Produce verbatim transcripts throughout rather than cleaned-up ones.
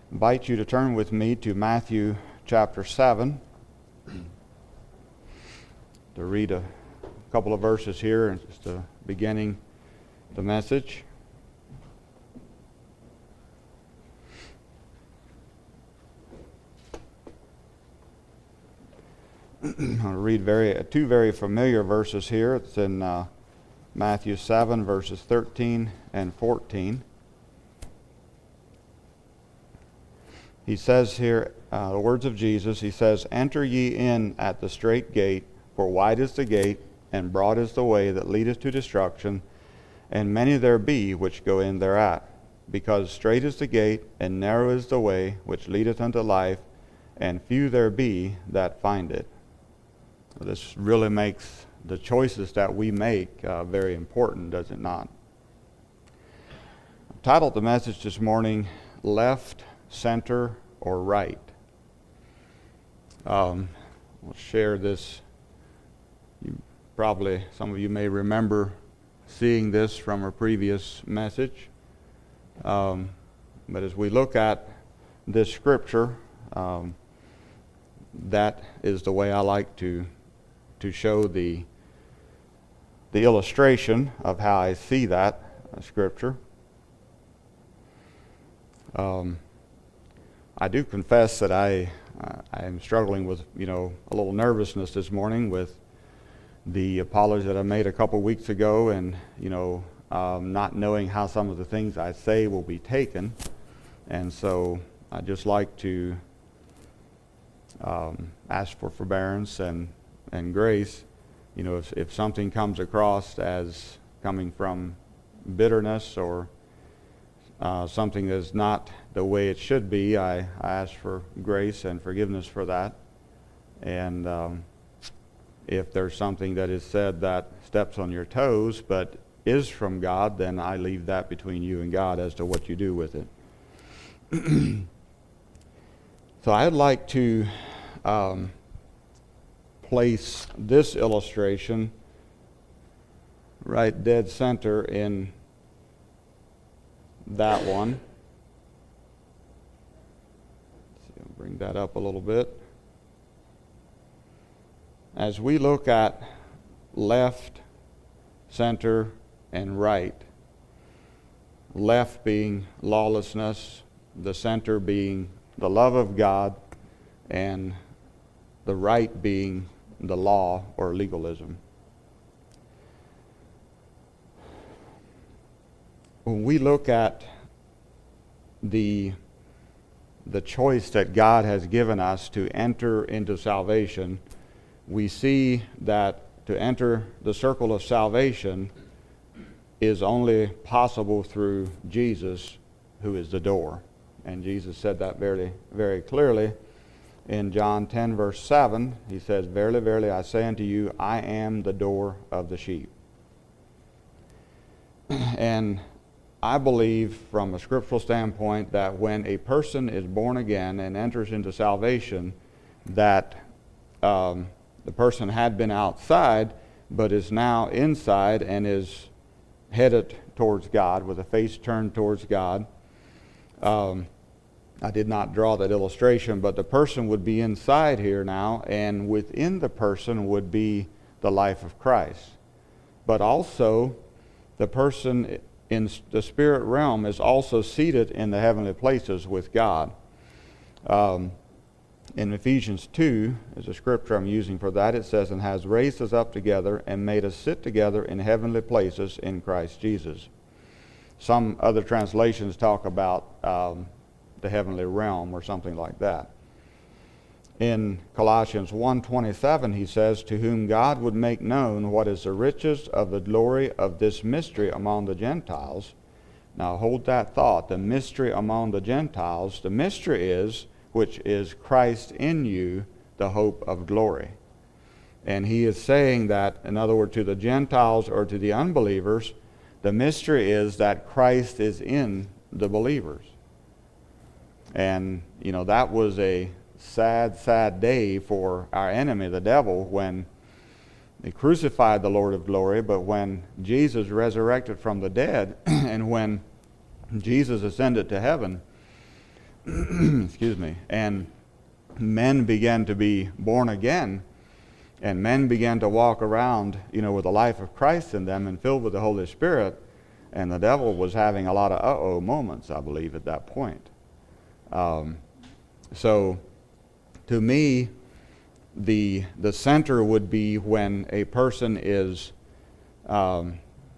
invite you to turn with me to Matthew chapter seven to read a couple of verses here, and just the beginning of the message. I'm going to read very two very familiar verses here. It's in uh, Matthew seven, verses thirteen and fourteen. He says here, uh, the words of Jesus, he says, "Enter ye in at the strait gate, for wide is the gate, and broad is the way that leadeth to destruction, and many there be which go in thereat. Because strait is the gate, and narrow is the way which leadeth unto life, and few there be that find it." This really makes the choices that we make uh, very important, does it not? I've titled the message this morning, Left, Center, or Right. Um, we'll share this. You probably, some of you may remember seeing this from a previous message. Um, but as we look at this scripture, um, that is the way I like to to show the the illustration of how I see that uh, scripture. Um, I do confess that I uh, I am struggling with you know a little nervousness this morning with the apology that I made a couple weeks ago, and you know um, not knowing how some of the things I say will be taken, and so I just like to um, ask for forbearance and. and grace. You know, if, if something comes across as coming from bitterness or uh, something that's not the way it should be, I, I ask for grace and forgiveness for that. And um, if there's something that is said that steps on your toes but is from God, then I leave that between you and God as to what you do with it. So I'd like to um, place this illustration right dead center in that one. Let's see, I'll bring that up a little bit. As we look at left, center, and right, left being lawlessness, the center being the love of God, and the right being the law or legalism. When we look at the the choice that God has given us to enter into salvation, we see that to enter the circle of salvation is only possible through Jesus, who is the door. And Jesus said that very, very clearly. In John ten, verse seven, he says, "Verily, verily, I say unto you, I am the door of the sheep." And I believe from a scriptural standpoint that when a person is born again and enters into salvation, that um, the person had been outside but is now inside and is headed towards God with a face turned towards God. Um, I did not draw that illustration, but the person would be inside here now, and within the person would be the life of Christ. But also, the person in the spirit realm is also seated in the heavenly places with God. Um, in Ephesians two, is a scripture I'm using for that, it says, "And has raised us up together and made us sit together in heavenly places in Christ Jesus." Some other translations talk about um, the heavenly realm or something like that. In Colossians one twenty-seven, he says, "To whom God would make known what is the riches of the glory of this mystery among the Gentiles." Now hold that thought, the mystery among the Gentiles. The mystery is, which is Christ in you, the hope of glory. And he is saying that, in other words, to the Gentiles or to the unbelievers, the mystery is that Christ is in the believers. And, you know, that was a sad, sad day for our enemy, the devil, when they crucified the Lord of glory, but when Jesus resurrected from the dead and when Jesus ascended to heaven, excuse me, and men began to be born again, and men began to walk around, you know, with the life of Christ in them and filled with the Holy Spirit, and the devil was having a lot of uh-oh moments, I believe, at that point. Um, so, to me, the the center would be when a person is um,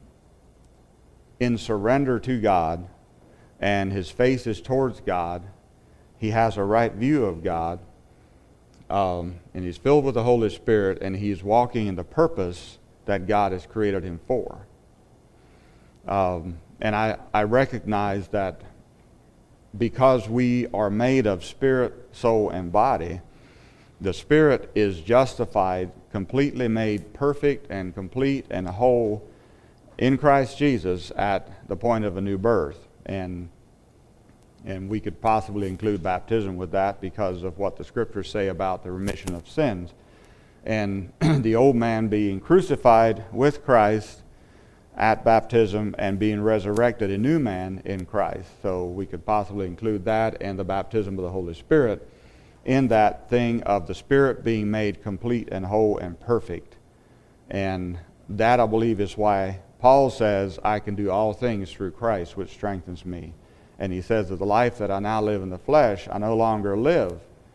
in surrender to God, and his face is towards God. He has a right view of God, um, and he's filled with the Holy Spirit, and he's walking in the purpose that God has created him for. Um, and I, I recognize that because we are made of spirit, soul, and body, the spirit is justified, completely made perfect and complete and whole in Christ Jesus at the point of a new birth. And and we could possibly include baptism with that because of what the scriptures say about the remission of sins. And the old man being crucified with Christ at baptism and being resurrected, a new man in Christ. So we could possibly include that and the baptism of the Holy Spirit in that thing of the Spirit being made complete and whole and perfect. And that, I believe, is why Paul says, I can do all things through Christ, which strengthens me. And he says that the life that I now live in the flesh, I no longer live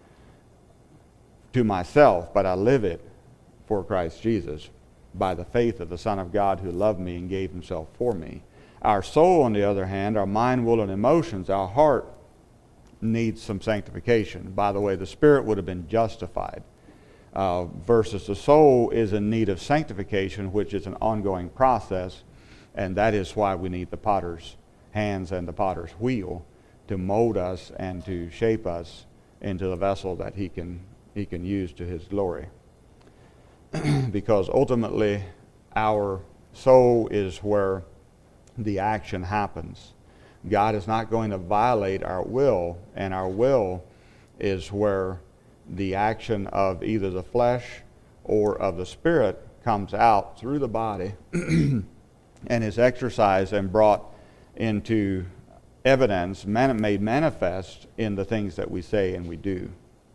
to myself, but I live it for Christ Jesus by the faith of the Son of God who loved me and gave himself for me. Our soul, on the other hand, our mind, will, and emotions, our heart needs some sanctification. By the way, the spirit would have been justified, uh, versus the soul is in need of sanctification, which is an ongoing process, and that is why we need the potter's hands and the potter's wheel to mold us and to shape us into the vessel that he can he can use to his glory. Because ultimately our soul is where the action happens. God is not going to violate our will, and our will is where the action of either the flesh or of the spirit comes out through the body and is exercised and brought into evidence, man- made manifest in the things that we say and we do.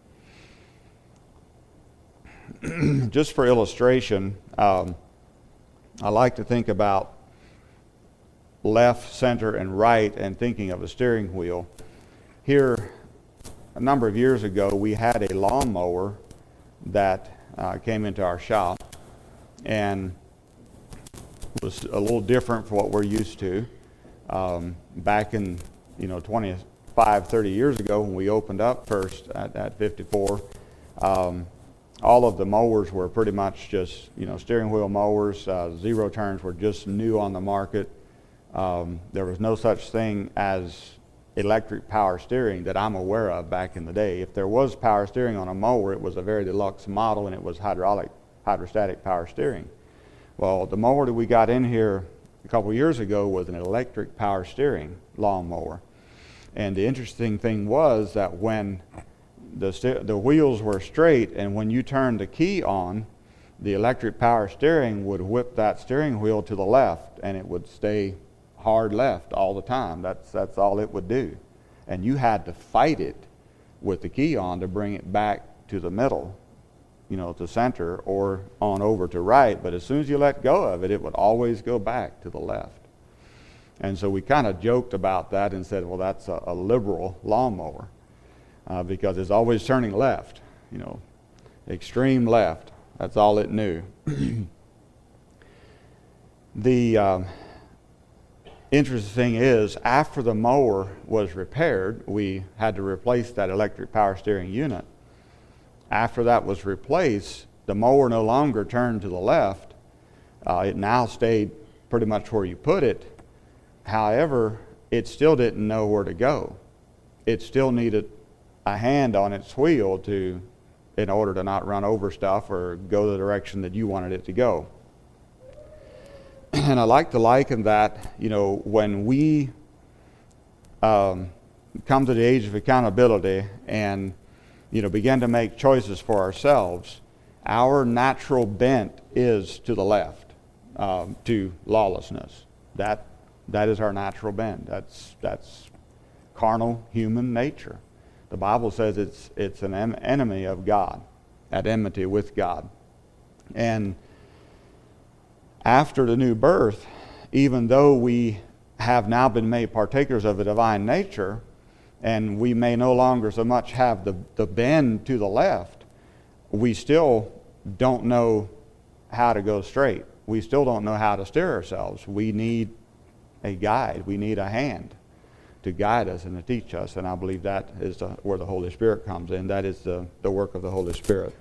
Just for illustration, um, I like to think about left, center, and right, and thinking of a steering wheel. Here, a number of years ago, we had a lawnmower that uh, came into our shop, and was a little different from what we're used to. Um, back in, you know, twenty-five, thirty years ago, when we opened up first at, at fifty-four, um, all of the mowers were pretty much just, you know, steering wheel mowers. Uh, zero turns were just new on the market. Um, there was no such thing as electric power steering that I'm aware of back in the day. If there was power steering on a mower, it was a very deluxe model, and it was hydraulic, hydrostatic power steering. Well, the mower that we got in here a couple years ago was an electric power steering lawnmower. And the interesting thing was that when the st- the wheels were straight, and when you turned the key on, the electric power steering would whip that steering wheel to the left, and it would stay hard left all the time. That's that's all it would do. And you had to fight it with the key on to bring it back to the middle, you know, to center or on over to right. But as soon as you let go of it, it would always go back to the left. And so we kind of joked about that and said, well, that's a, a liberal lawnmower uh, because it's always turning left, you know, extreme left. That's all it knew. The um, interesting thing is, after the mower was repaired, we had to replace that electric power steering unit. After that was replaced, the mower no longer turned to the left. Uh, it now stayed pretty much where you put it. However, it still didn't know where to go. It still needed a hand on its wheel to, in order to not run over stuff or go the direction that you wanted it to go. And I like to liken that, you know, when we um, come to the age of accountability and, you know, begin to make choices for ourselves, our natural bent is to the left, um, to lawlessness. That that is our natural bent. That's that's carnal human nature. The Bible says it's it's an em- enemy of God, at enmity with God. And after the new birth, even though we have now been made partakers of the divine nature, and we may no longer so much have the, the bend to the left, we still don't know how to go straight. We still don't know how to steer ourselves. We need a guide. We need a hand to guide us and to teach us. And I believe that is the, where the Holy Spirit comes in. That is the, the work of the Holy Spirit.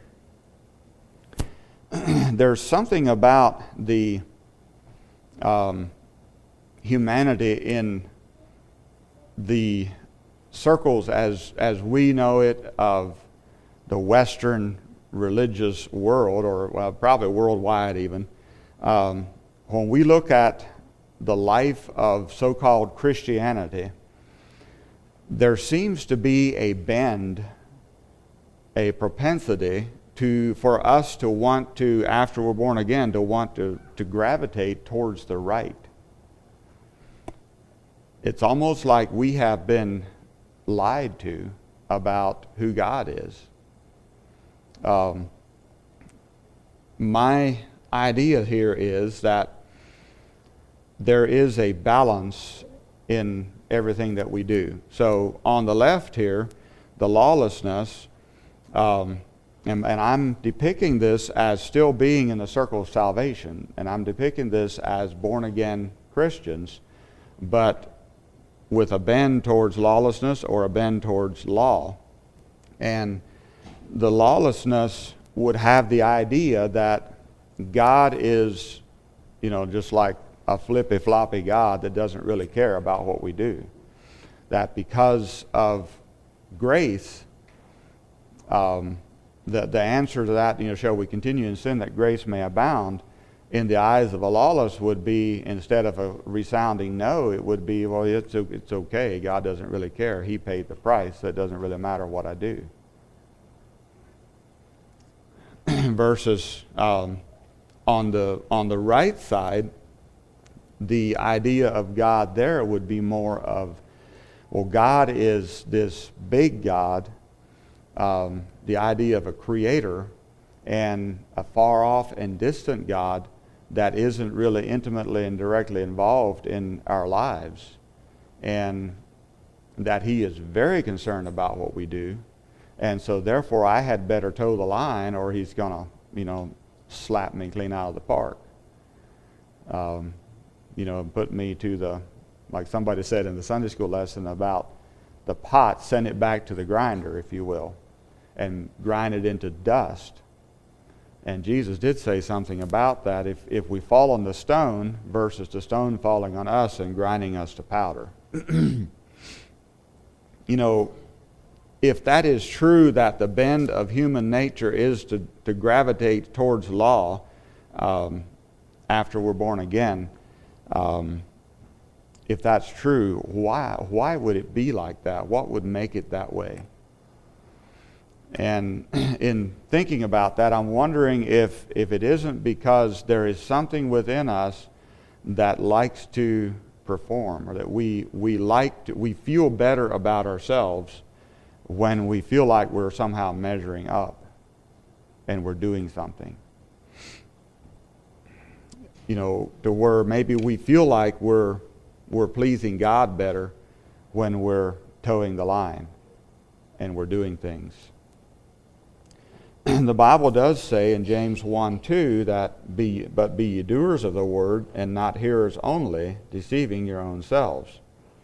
There's something about the um, humanity in the circles as as we know it of the Western religious world, or well, probably worldwide even. Um, when we look at the life of so-called Christianity, there seems to be a bend, a propensity to for us to want to, after we're born again, to want to, to gravitate towards the right. It's almost like we have been lied to about who God is. Um, my idea here is that there is a balance in everything that we do. So on the left here, the lawlessness, um, and, and I'm depicting this as still being in the circle of salvation, and I'm depicting this as born-again Christians, but with a bend towards lawlessness or a bend towards law. And the lawlessness would have the idea that God is, you know, just like a flippy-floppy God that doesn't really care about what we do. That because of grace, um, the, the answer to that, you know, shall we continue in sin that grace may abound, in the eyes of a lawless would be, instead of a resounding no, it would be, well, it's, it's okay. God doesn't really care. He paid the price, so it doesn't really matter what I do. Versus um, on the on the right side, the idea of God there would be more of, well, God is this big God, um, the idea of a creator, and a far off and distant God that isn't really intimately and directly involved in our lives, and that he is very concerned about what we do, and so therefore I had better toe the line or he's gonna, you know, slap me clean out of the park. Um, you know, put me to the, like somebody said in the Sunday school lesson about the pot, send it back to the grinder, if you will, and grind it into dust. And Jesus did say something about that, if, if we fall on the stone versus the stone falling on us and grinding us to powder. You know, if that is true, that the bend of human nature is to, to gravitate towards law um, after we're born again, um, if that's true, why, why would it be like that? What would make it that way? And in thinking about that, I'm wondering if, if it isn't because there is something within us that likes to perform, or that we, we like to, we feel better about ourselves when we feel like we're somehow measuring up and we're doing something. You know, to where maybe we feel like we're, we're pleasing God better when we're towing the line and we're doing things. The Bible does say in James one two that be but be ye doers of the word and not hearers only, deceiving your own selves.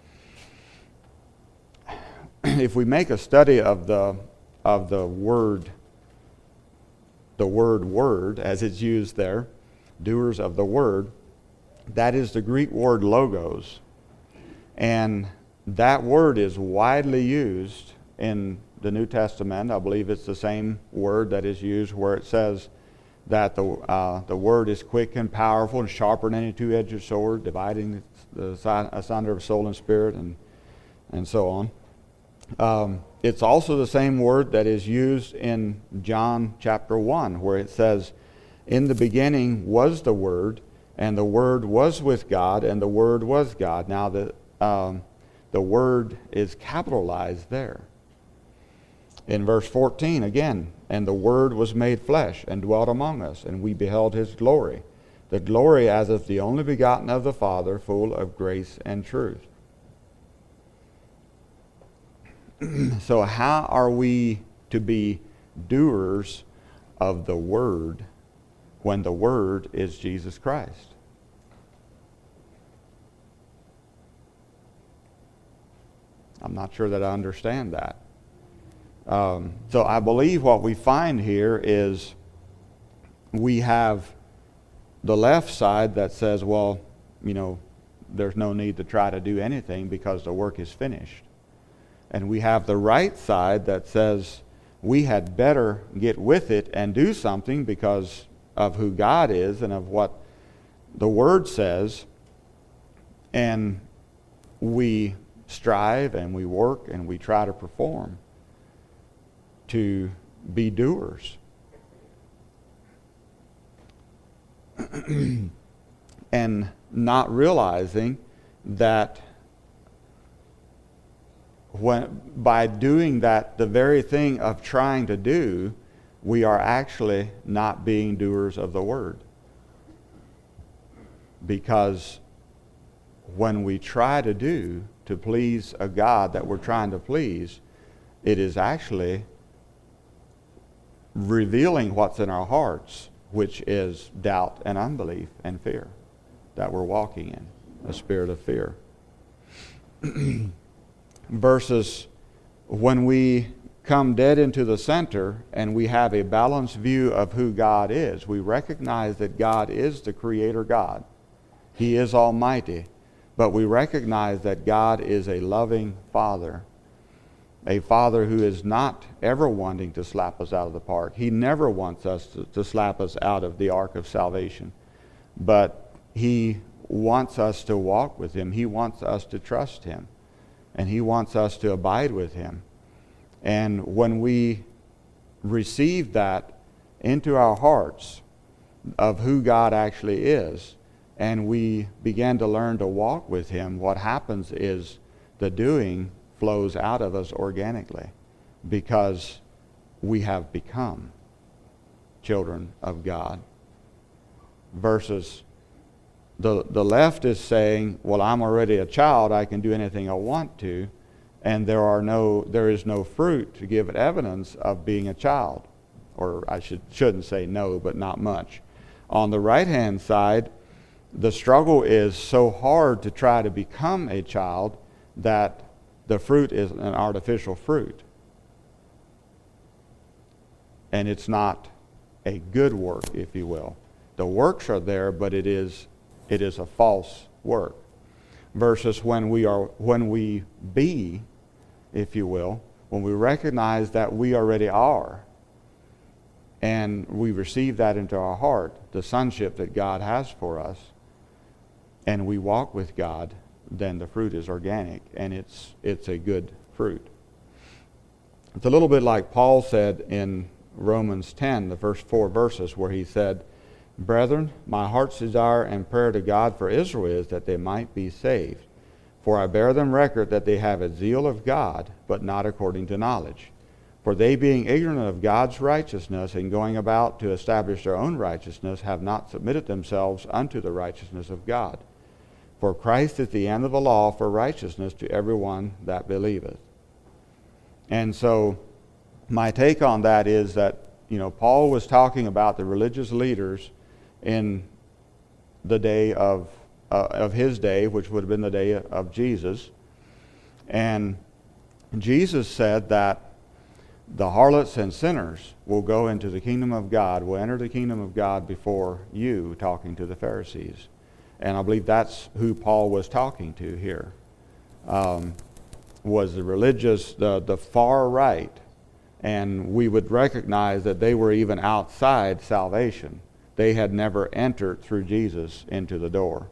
If we make a study of the of the word, the word word as it's used there, doers of the word, that is the Greek word logos, and that word is widely used in the New Testament. I believe it's the same word that is used where it says that the uh, the word is quick and powerful and sharper than any two-edged sword, dividing the asunder of soul and spirit, and and so on. Um, it's also the same word that is used in John chapter one, where it says, "In the beginning was the Word, and the Word was with God, and the Word was God." Now the um, the word is capitalized there. In verse fourteen, again, and the Word was made flesh and dwelt among us, and we beheld his glory, the glory as of the only begotten of the Father, full of grace and truth. So how are we to be doers of the Word when the Word is Jesus Christ? I'm not sure that I understand that. Um, so I believe what we find here is we have the left side that says, well, you know, there's no need to try to do anything because the work is finished. And we have the right side that says we had better get with it and do something because of who God is and of what the Word says. And we strive and we work and we try to perform to be doers. And not realizing that when by doing that, the very thing of trying to do, we are actually not being doers of the Word. Because when we try to do to please a God that we're trying to please, it is actually revealing what's in our hearts, which is doubt and unbelief and fear that we're walking in, a spirit of fear. Versus when we come dead into the center and we have a balanced view of who God is, we recognize that God is the Creator God. He is almighty, but we recognize that God is a loving Father. A Father who is not ever wanting to slap us out of the park. He never wants us to, to slap us out of the ark of salvation. But He wants us to walk with Him. He wants us to trust Him. And He wants us to abide with Him. And when we receive that into our hearts of who God actually is, and we begin to learn to walk with Him, what happens is the doing flows out of us organically because we have become children of God. Versus the the left is saying, well, I'm already a child, I can do anything I want to, and there are no there is no fruit to give it evidence of being a child. Or I should shouldn't say no, but not much. On the right hand side, the struggle is so hard to try to become a child that the fruit is an artificial fruit. And it's not a good work, if you will. The works are there, but it is it is a false work. Versus when we are when we be, if you will, when we recognize that we already are, and we receive that into our heart, the sonship that God has for us, and we walk with God, then the fruit is organic, and it's it's a good fruit. It's a little bit like Paul said in Romans ten, the first four verses, where he said, "Brethren, my heart's desire and prayer to God for Israel is that they might be saved. For I bear them record that they have a zeal of God, but not according to knowledge. For they, being ignorant of God's righteousness and going about to establish their own righteousness, have not submitted themselves unto the righteousness of God. For Christ is the end of the law for righteousness to everyone that believeth." And so my take on that is that, you know, Paul was talking about the religious leaders in the day of uh, of his day, which would have been the day of Jesus. And Jesus said that the harlots and sinners will go into the kingdom of God, will enter the kingdom of God before you, talking to the Pharisees. And I believe that's who Paul was talking to here, um, was the religious, the, the far right. And we would recognize that they were even outside salvation. They had never entered through Jesus into the door.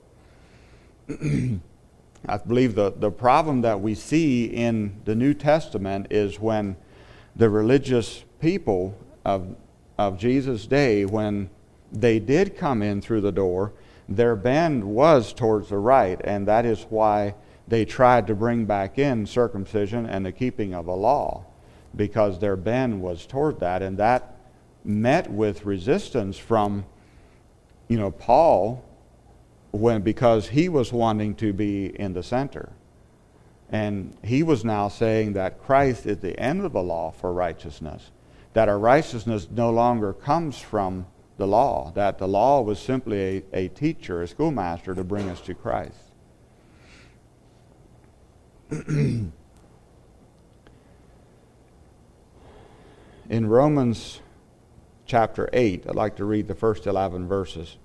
I believe the, the problem that we see in the New Testament is when the religious people of, of Jesus' day, when they did come in through the door, their bend was towards the right, and that is why they tried to bring back in circumcision and the keeping of the law. because their bend was toward that, and that met with resistance from, you know, Paul, when because he was wanting to be in the center. And he was now saying that Christ is the end of the law for righteousness, that our righteousness no longer comes from the law, that the law was simply a, a teacher, a schoolmaster to bring us to Christ. In Romans chapter eight, I'd like to read the first eleven verses.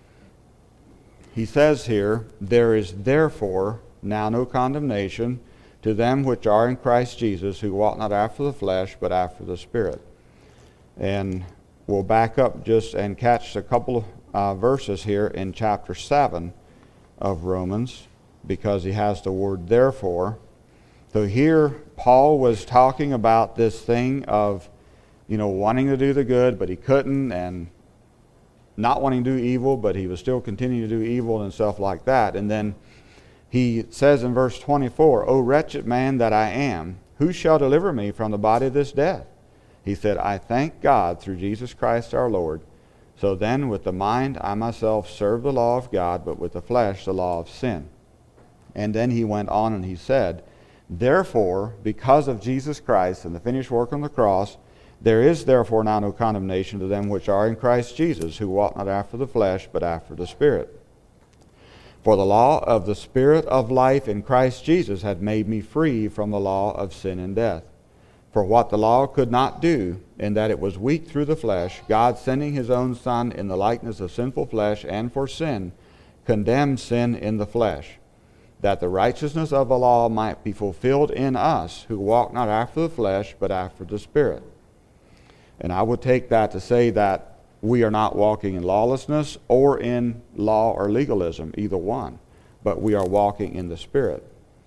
He says here, "There is therefore now no condemnation to them which are in Christ Jesus, who walk not after the flesh, but after the Spirit." And we'll back up just and catch a couple of uh, verses here in chapter seven of Romans, because he has the word therefore. So here Paul was talking about this thing of, you know, wanting to do the good, but he couldn't, and not wanting to do evil, but he was still continuing to do evil and stuff like that. And then he says in verse twenty-four, "O wretched man that I am, who shall deliver me from the body of this death?" He said, "I thank God through Jesus Christ our Lord. So then with the mind I myself serve the law of God, but with the flesh the law of sin." And then he went on and he said, "Therefore, because of Jesus Christ and the finished work on the cross, there is therefore now no condemnation to them which are in Christ Jesus, who walk not after the flesh, but after the Spirit. For the law of the Spirit of life in Christ Jesus hath made me free from the law of sin and death. For what the law could not do, in that it was weak through the flesh, God sending his own Son in the likeness of sinful flesh, and for sin, condemned sin in the flesh, that the righteousness of the law might be fulfilled in us, who walk not after the flesh, but after the Spirit." And I would take that to say that we are not walking in lawlessness or in law or legalism, either one, but we are walking in the Spirit.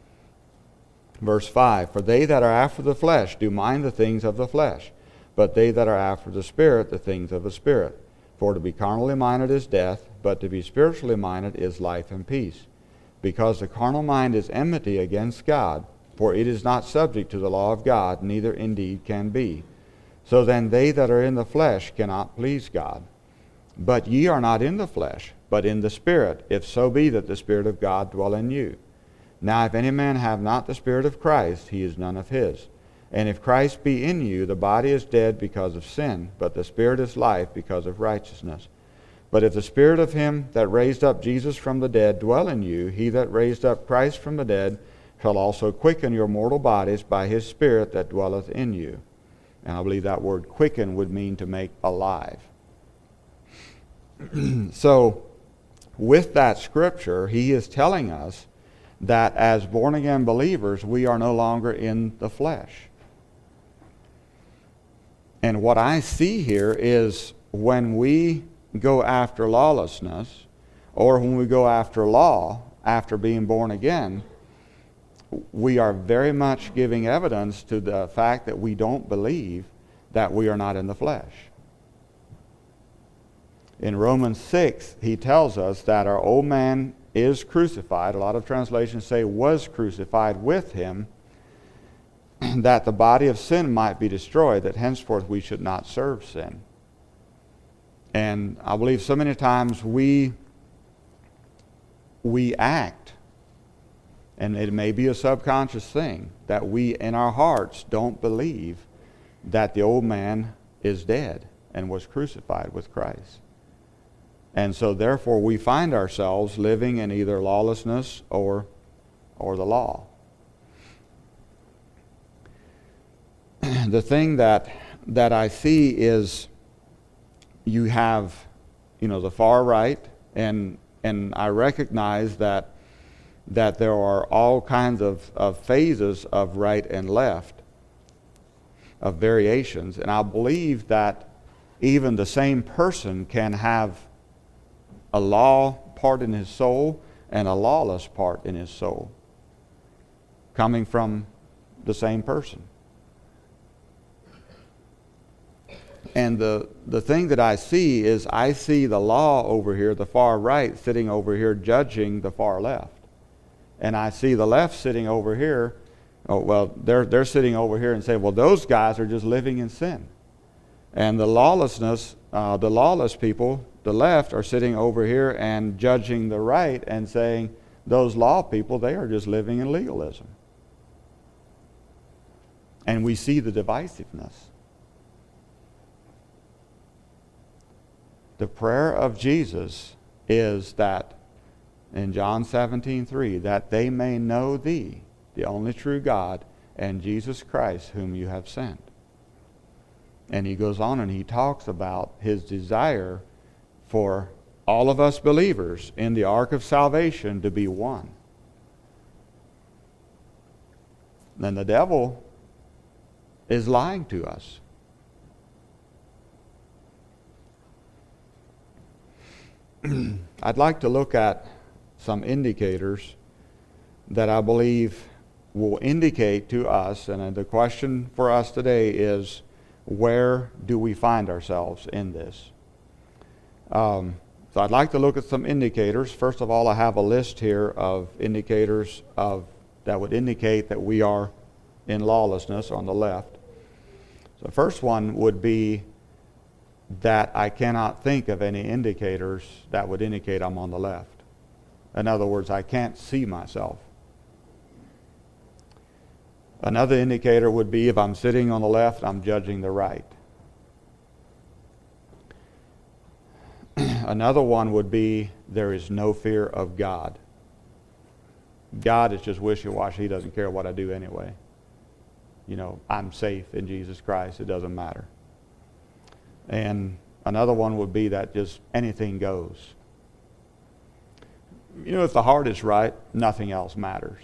Verse five, "For they that are after the flesh do mind the things of the flesh, but they that are after the Spirit the things of the Spirit. For to be carnally minded is death, but to be spiritually minded is life and peace. Because the carnal mind is enmity against God, for it is not subject to the law of God, neither indeed can be. So then they that are in the flesh cannot please God. But ye are not in the flesh, but in the Spirit, if so be that the Spirit of God dwell in you. Now if any man have not the Spirit of Christ, he is none of his. And if Christ be in you, the body is dead because of sin, but the Spirit is life because of righteousness. But if the Spirit of him that raised up Jesus from the dead dwell in you, he that raised up Christ from the dead shall also quicken your mortal bodies by his Spirit that dwelleth in you." And I believe that word quicken would mean to make alive. So, with that scripture, he is telling us that as born-again believers, we are no longer in the flesh. And what I see here is when we go after lawlessness, or when we go after law, after being born again, we are very much giving evidence to the fact that we don't believe that we are not in the flesh. In Romans six, he tells us that our old man is crucified. A lot of translations say was crucified with him, that the body of sin might be destroyed, that henceforth we should not serve sin. And I believe so many times we we act, and it may be a subconscious thing, that we in our hearts don't believe that the old man is dead and was crucified with Christ. And so therefore we find ourselves living in either lawlessness or or the law. The thing that that I see is you have, you know, the far right, and and I recognize that that there are all kinds of, of phases of right and left, of variations, and I believe that even the same person can have a law part in his soul and a lawless part in his soul, coming from the same person. And the, the thing that I see is I see the law over here, the far right, sitting over here judging the far left. And I see the left sitting over here Oh, well, they're, they're sitting over here and say, well, those guys are just living in sin. And the lawlessness, uh, the lawless people, the left, are sitting over here and judging the right and saying, those law people, they are just living in legalism. And we see the divisiveness. The prayer of Jesus is that, in John seventeen three, that they may know thee, the only true God, and Jesus Christ, whom you have sent. And he goes on and he talks about his desire for all of us believers in the ark of salvation to be one. Then the devil is lying to us. I'd like to look at some indicators that I believe will indicate to us, and the question for us today is, where do we find ourselves in this? Um, so I'd like to look at some indicators. First of all, I have a list here of indicators of that would indicate that we are in lawlessness on the left. So the first one would be that I cannot think of any indicators that would indicate I'm on the left. In other words, I can't see myself. Another indicator would be if I'm sitting on the left, I'm judging the right. Another one would be there is no fear of God. God is just wishy-washy. He doesn't care what I do anyway. You know, I'm safe in Jesus Christ. It doesn't matter. And another one would be that just anything goes. You know, if the heart is right, nothing else matters.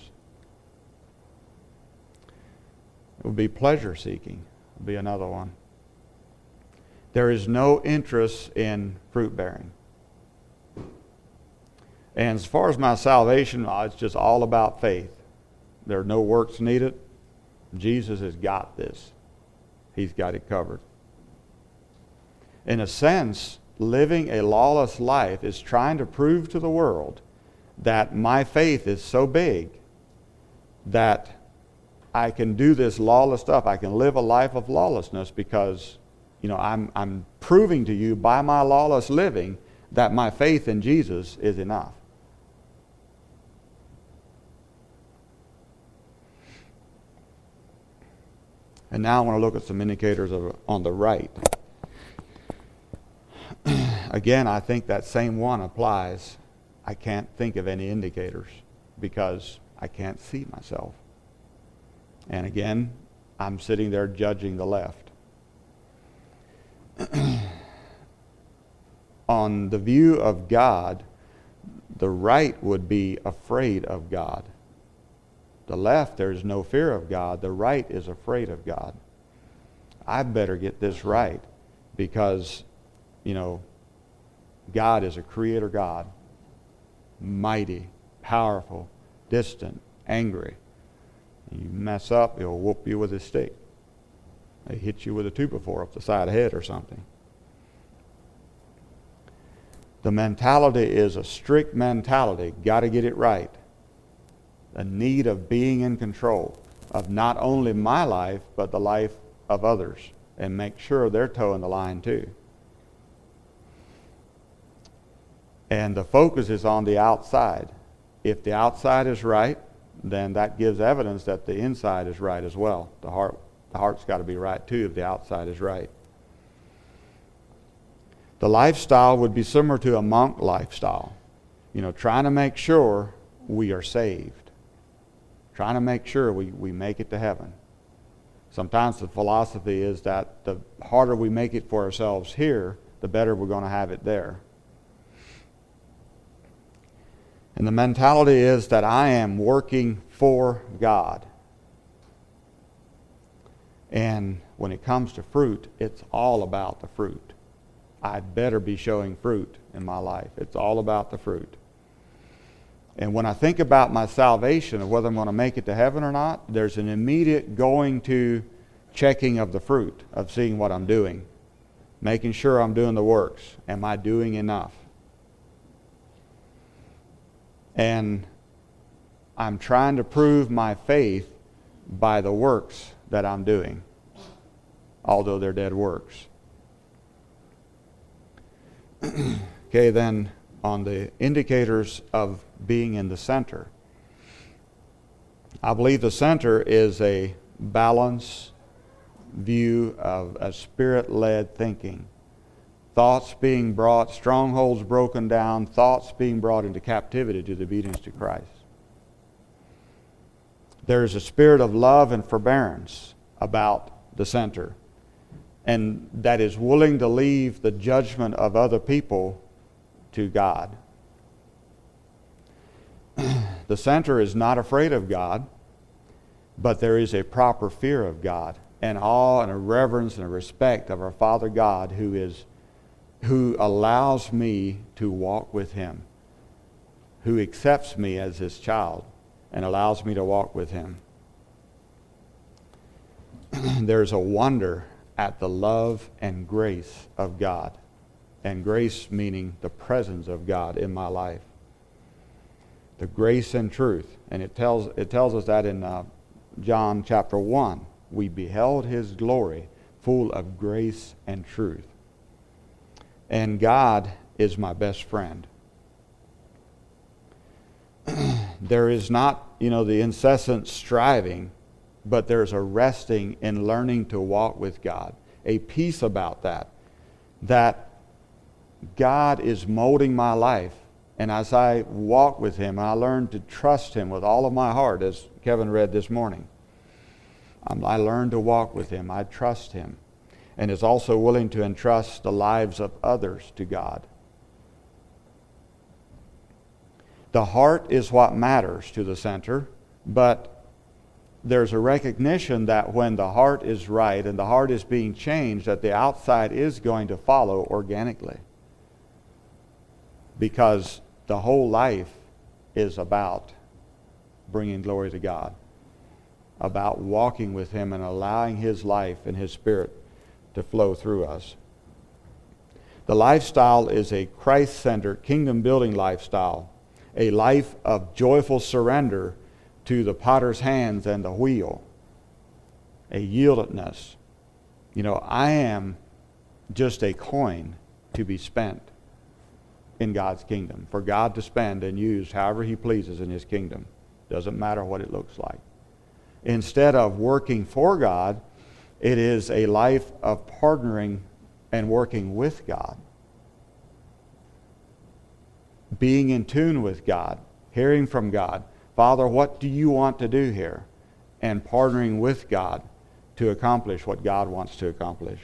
It would be pleasure-seeking, would be another one. There is no interest in fruit-bearing. And as far as my salvation, it's just all about faith. There are no works needed. Jesus has got this. He's got it covered. In a sense, living a lawless life is trying to prove to the world that my faith is so big that I can do this lawless stuff. I can live a life of lawlessness because, you know, I'm, I'm proving to you by my lawless living that my faith in Jesus is enough. And now I want to look at some indicators of, on the right. Again, I think that same one applies. I can't think of any indicators because I can't see myself. And again, I'm sitting there judging the left. On the view of God, the right would be afraid of God. The left, there is no fear of God. The right is afraid of God. I better get this right because, you know, God is a creator God. Mighty, powerful, distant, angry. You mess up, he'll whoop you with his stick. They hit you with a two before up the side of the head or something. The mentality is a strict mentality. Got to get it right. A need of being in control of not only my life, but the life of others. And make sure they're toeing the line too. And the focus is on the outside. If the outside is right, then that gives evidence that the inside is right as well. The heart, the heart's got to be right too if the outside is right. The lifestyle would be similar to a monk lifestyle. You know, trying to make sure we are saved. Trying to make sure we, we make it to heaven. Sometimes the philosophy is that the harder we make it for ourselves here, the better we're going to have it there. And the mentality is that I am working for God. And when it comes to fruit, it's all about the fruit. I'd better be showing fruit in my life. It's all about the fruit. And when I think about my salvation, of whether I'm going to make it to heaven or not, there's an immediate going to checking of the fruit, of seeing what I'm doing. Making sure I'm doing the works. Am I doing enough? And I'm trying to prove my faith by the works that I'm doing, although they're dead works. Okay, then on the indicators of being in the center, I believe the center is a balanced view of a spirit-led thinking. Thoughts being brought, strongholds broken down, thoughts being brought into captivity to the obedience to Christ. There is a spirit of love and forbearance about the center, and that is willing to leave the judgment of other people to God. The center is not afraid of God, but there is a proper fear of God, and awe and a reverence and a respect of our Father God, who is who allows me to walk with Him, who accepts me as His child and allows me to walk with Him. There's a wonder at the love and grace of God, and grace meaning the presence of God in my life. The grace and truth, and it tells it tells us that in uh, John chapter one, we beheld His glory, full of grace and truth. And God is my best friend. There is not, you know, the incessant striving, but there's a resting in learning to walk with God. A peace about that, that God is molding my life. And as I walk with Him, I learn to trust Him with all of my heart, as Kevin read this morning. I learn to walk with Him. I trust Him. And is also willing to entrust the lives of others to God. The heart is what matters to the center, but there's a recognition that when the heart is right and the heart is being changed, that the outside is going to follow organically. Because the whole life is about bringing glory to God, about walking with Him and allowing His life and His Spirit to flow through us. The lifestyle is a Christ-centered, kingdom-building lifestyle, a life of joyful surrender to the potter's hands and the wheel, a yieldedness. You know, I am just a coin to be spent in God's kingdom, for God to spend and use however He pleases in His kingdom. Doesn't matter what it looks like. Instead of working for God, it is a life of partnering and working with God. Being in tune with God, hearing from God. Father, what do you want to do here? And partnering with God to accomplish what God wants to accomplish.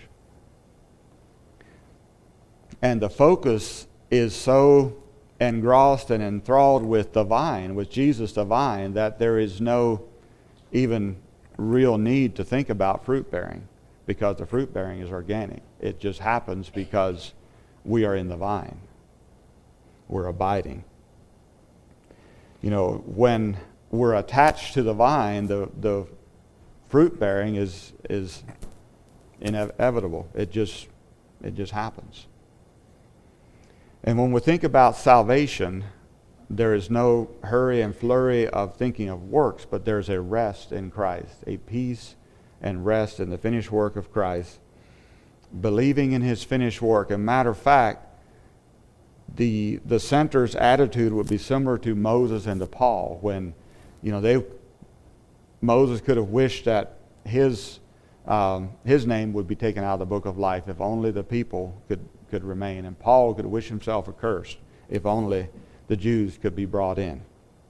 And the focus is so engrossed and enthralled with the vine, with Jesus the vine, that there is no even real need to think about fruit bearing, because the fruit bearing is organic. It just happens because we are in the vine. We're abiding. You know, when we're attached to the vine, the, the fruit bearing is is inevitable. It just it just happens. And when we think about salvation, there is no hurry and flurry of thinking of works, but there's a rest in Christ, a peace and rest in the finished work of Christ, believing in His finished work. And matter of fact, the the center's attitude would be similar to Moses and to Paul, when, you know, they Moses could have wished that his um, his name would be taken out of the book of life if only the people could could remain, and Paul could wish himself accursed if only the Jews could be brought in.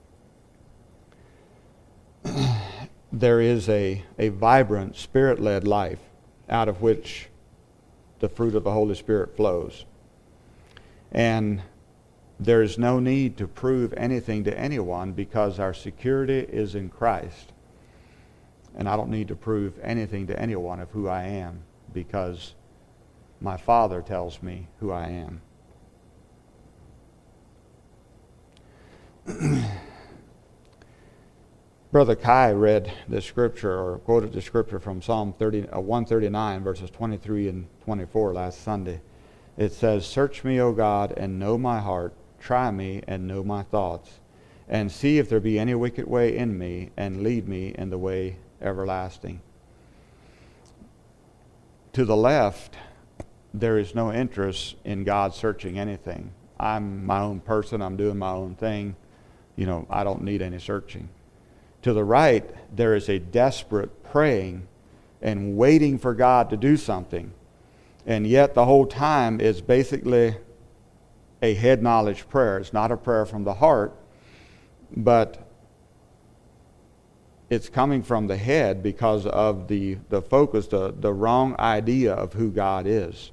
There is a, a vibrant, Spirit-led life out of which the fruit of the Holy Spirit flows. And there is no need to prove anything to anyone, because our security is in Christ. And I don't need to prove anything to anyone of who I am, because my Father tells me who I am. Brother Kai read the scripture, or quoted the scripture from Psalm thirty, uh, one thirty-nine, verses twenty-three and twenty-four last Sunday. It says, "Search me, O God, and know my heart. Try me and know my thoughts. And see if there be any wicked way in me, and lead me in the way everlasting. To the left, there is no interest in God searching anything. I'm my own person. I'm doing my own thing. You know, I don't need any searching. To the right, there is a desperate praying and waiting for God to do something. And yet the whole time is basically a head knowledge prayer. It's not a prayer from the heart, but it's coming from the head because of the, the focus, the, the wrong idea of who God is.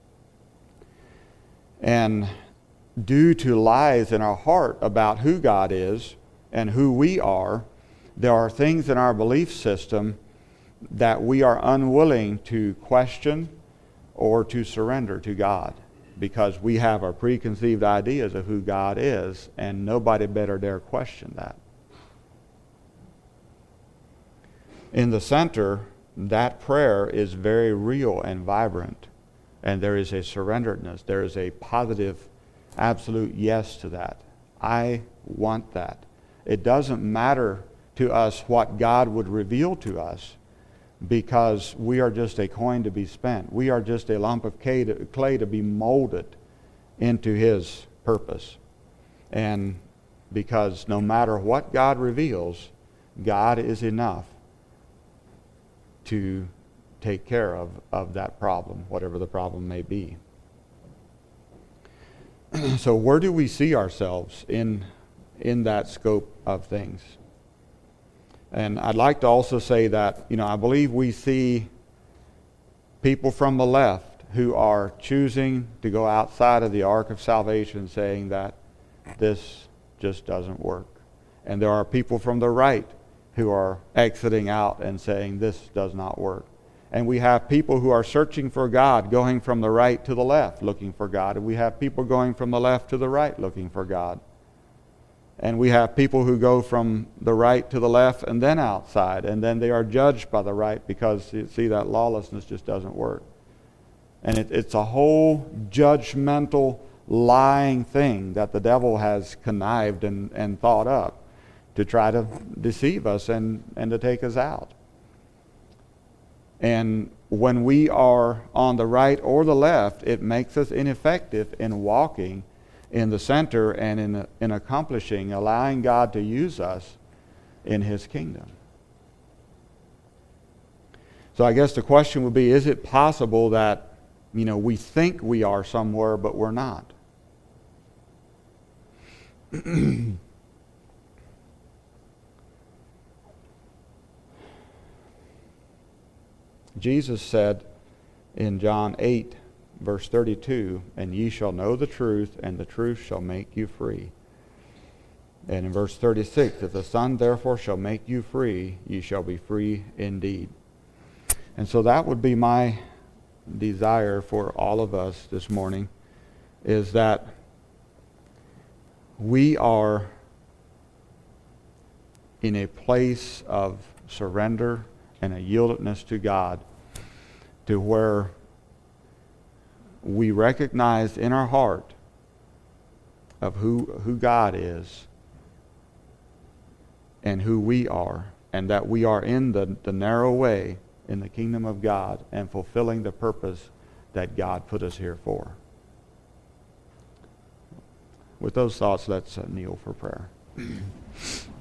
And due to lies in our heart about who God is and who we are, there are things in our belief system that we are unwilling to question or to surrender to God, because we have our preconceived ideas of who God is, and nobody better dare question that. In the center, that prayer is very real and vibrant, and there is a surrenderedness. There is a positive, absolute yes to that. I want that. It doesn't matter to us what God would reveal to us, because we are just a coin to be spent. We are just a lump of clay to, clay to be molded into His purpose. And because no matter what God reveals, God is enough to take care of, of that problem, whatever the problem may be. So where do we see ourselves in, in that scope of things? And I'd like to also say that, you know, I believe we see people from the left who are choosing to go outside of the ark of salvation, saying that this just doesn't work. And there are people from the right who are exiting out and saying this does not work. And we have people who are searching for God, going from the right to the left, looking for God. And we have people going from the left to the right, looking for God. And we have people who go from the right to the left and then outside, and then they are judged by the right because, you see, that lawlessness just doesn't work. And it, it's a whole judgmental, lying thing that the devil has connived and, and thought up to try to deceive us and, and to take us out. And when we are on the right or the left, it makes us ineffective in walking in the center and in, in accomplishing, allowing God to use us in His kingdom. So I guess the question would be, is it possible that, you know, we think we are somewhere, but we're not? Jesus said in John eight, verse thirty-two, and ye shall know the truth, and the truth shall make you free. And in verse thirty-six, if the Son therefore shall make you free, ye shall be free indeed. And so that would be my desire for all of us this morning, is that we are in a place of surrender and a yieldedness to God, to where we recognize in our heart of who, who God is and who we are, and that we are in the, the narrow way in the kingdom of God and fulfilling the purpose that God put us here for. With those thoughts, let's uh, kneel for prayer.